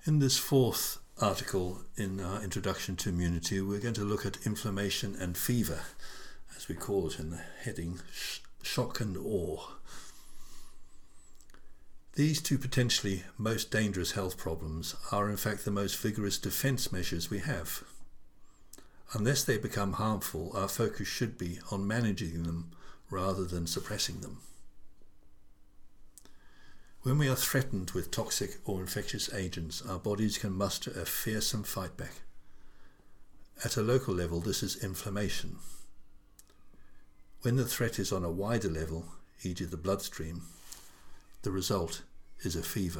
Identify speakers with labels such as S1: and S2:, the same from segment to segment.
S1: In this fourth article in our Introduction to Immunity, we're going to look at inflammation and fever, as we call it in the heading, shock and awe. These two potentially most dangerous health problems are in fact the most vigorous defense measures we have. Unless they become harmful, our focus should be on managing them rather than suppressing them. When we are threatened with toxic or infectious agents, our bodies can muster a fearsome fight back. At a local level, this is inflammation. When the threat is on a wider level, e.g. the bloodstream, the result is a fever.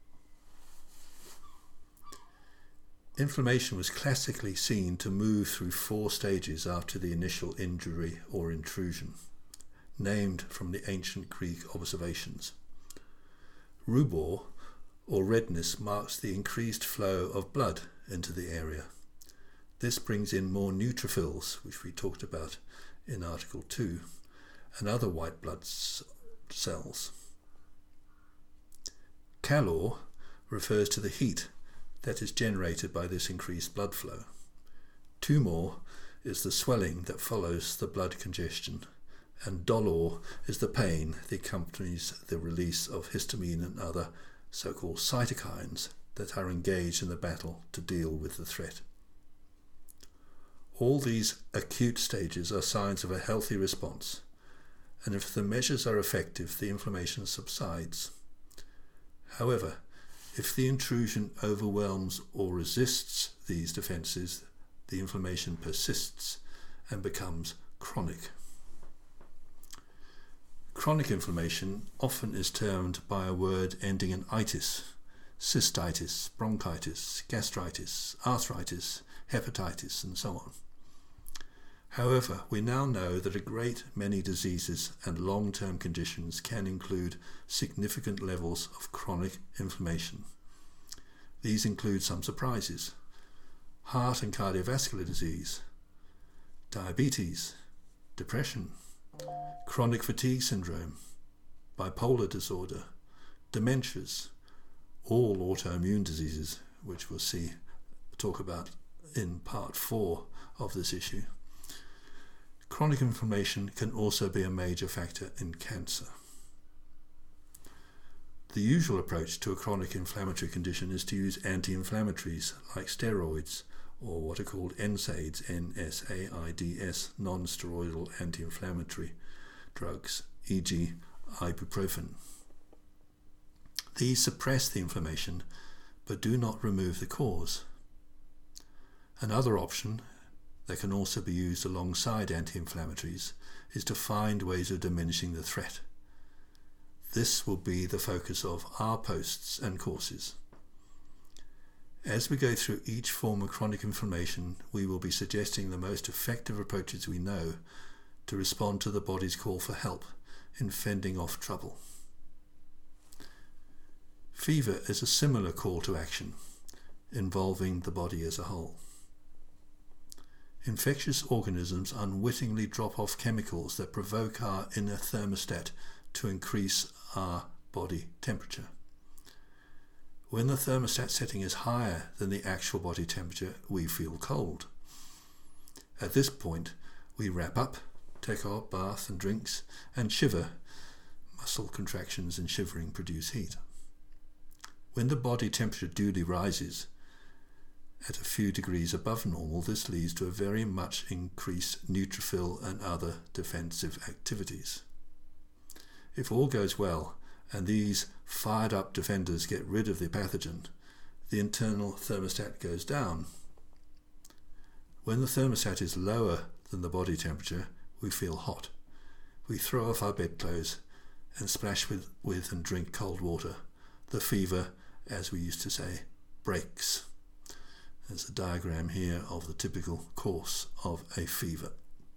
S1: Inflammation was classically seen to move through 4 stages after the initial injury or intrusion, named from the ancient Greek observations. Rubor, or redness, marks the increased flow of blood into the area. This brings in more neutrophils, which we talked about in Article 2, and other white blood cells. Calor refers to the heat that is generated by this increased blood flow. Tumor is the swelling that follows the blood congestion, and dolor is the pain that accompanies the release of histamine and other so-called cytokines that are engaged in the battle to deal with the threat. All these acute stages are signs of a healthy response, and if the measures are effective, the inflammation subsides. However, if the intrusion overwhelms or resists these defenses, the inflammation persists and becomes chronic. Chronic inflammation often is termed by a word ending in itis: cystitis, bronchitis, gastritis, arthritis, hepatitis, and so on. However, we now know that a great many diseases and long-term conditions can include significant levels of chronic inflammation. These include some surprises: heart and cardiovascular disease, diabetes, depression, chronic fatigue syndrome, bipolar disorder, dementias, all autoimmune diseases, which we'll talk about in part 4 of this issue. Chronic inflammation can also be a major factor in cancer. The usual approach to a chronic inflammatory condition is to use anti-inflammatories like steroids, or what are called NSAIDs, NSAIDs, non-steroidal anti-inflammatory drugs, e.g. ibuprofen. These suppress the inflammation but do not remove the cause. Another option that can also be used alongside anti-inflammatories is to find ways of diminishing the threat. This will be the focus of our posts and courses. As we go through each form of chronic inflammation, we will be suggesting the most effective approaches we know to respond to the body's call for help in fending off trouble. Fever is a similar call to action, involving the body as a whole. Infectious organisms unwittingly drop off chemicals that provoke our inner thermostat to increase our body temperature. When the thermostat setting is higher than the actual body temperature, we feel cold. At this point, we wrap up, take our bath and drinks, and shiver. Muscle contractions and shivering produce heat. When the body temperature duly rises at a few degrees above normal, this leads to a very much increased neutrophil and other defensive activities. If all goes well, and these fired up defenders get rid of the pathogen, the internal thermostat goes down. When the thermostat is lower than the body temperature, we feel hot. We throw off our bedclothes and splash with and drink cold water. The fever, as we used to say, breaks. There's a diagram here of the typical course of a fever.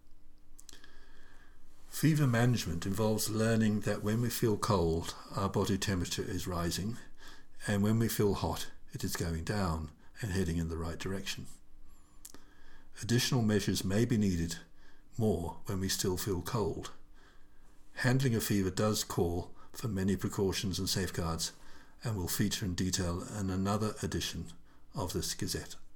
S1: Fever management involves learning that when we feel cold, our body temperature is rising, and when we feel hot, it is going down and heading in the right direction. Additional measures may be needed more when we still feel cold. Handling a fever does call for many precautions and safeguards, and will feature in detail in another edition of this Gazette.